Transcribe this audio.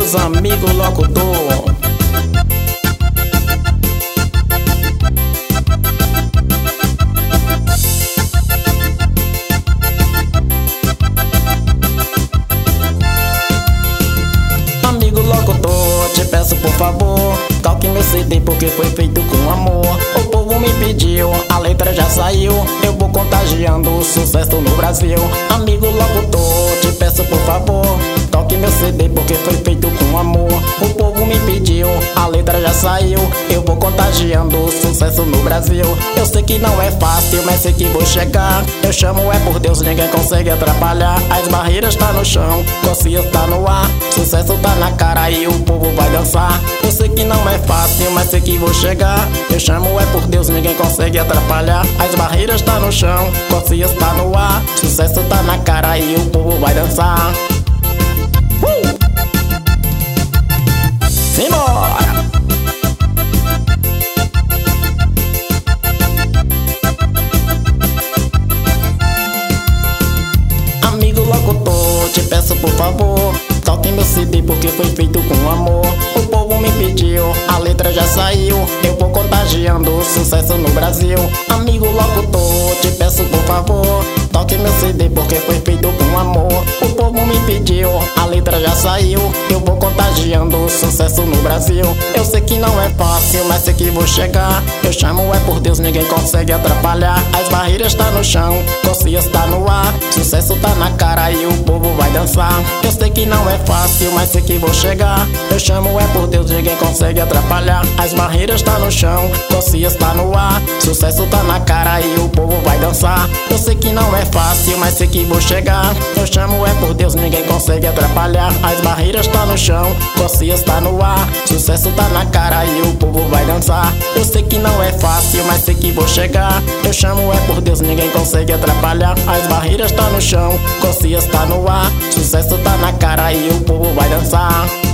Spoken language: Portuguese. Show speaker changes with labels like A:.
A: meus amigos locutor. Amigo locutor, te peço por favor, toque meu CD porque foi feito com amor. O povo me pediu, a letra já saiu, eu vou contagiando o sucesso no Brasil. Amigo locutor, te peço por favor, toque meu CD porque foi feito com amor. O povo me pediu, a letra já saiu, eu vou contagiando o sucesso no Brasil. Eu sei que não é fácil, mas sei que vou chegar. Eu chamo é por Deus, ninguém consegue atrapalhar. As barreiras tá no chão, consciência tá no ar, sucesso tá na cara e o povo vai dançar. Eu sei que não é fácil, mas sei que vou chegar. Eu chamo é por Deus, ninguém consegue atrapalhar. As barreiras tá no chão, consciência tá no ar, sucesso tá na cara e o povo vai dançar. Simbora! Amigo locutor, te peço por favor, toque meu CD porque foi feito com amor. O povo me pediu, a letra já saiu, eu vou contagiando o sucesso no Brasil. Amigo locutor, te peço por favor, toque meu CD porque foi feito com amor. O povo me pediu, a letra já saiu, eu vou contagiando o sucesso no Brasil. Eu sei que não é fácil, mas sei que vou chegar. Eu chamo é por Deus, ninguém consegue atrapalhar. As barreiras tá no chão, consciência tá no ar, sucesso tá na cara e o povo vai dançar. Eu sei que não é fácil, mas sei que vou chegar. Eu chamo é por Deus, ninguém consegue atrapalhar. As barreiras tá no chão, consciência tá no ar, sucesso tá na cara e o povo vai dançar. Eu sei que não é fácil, mas sei que vou chegar. Eu chamo é por Deus, ninguém consegue atrapalhar. As barreiras tá no chão, consciência tá no ar, sucesso tá na cara e o povo vai dançar. Eu sei que não é fácil, mas sei que vou chegar. Eu chamo é por Deus, ninguém consegue atrapalhar. As barreiras tá no chão, consciência tá no ar, sucesso tá na cara e o povo vai dançar.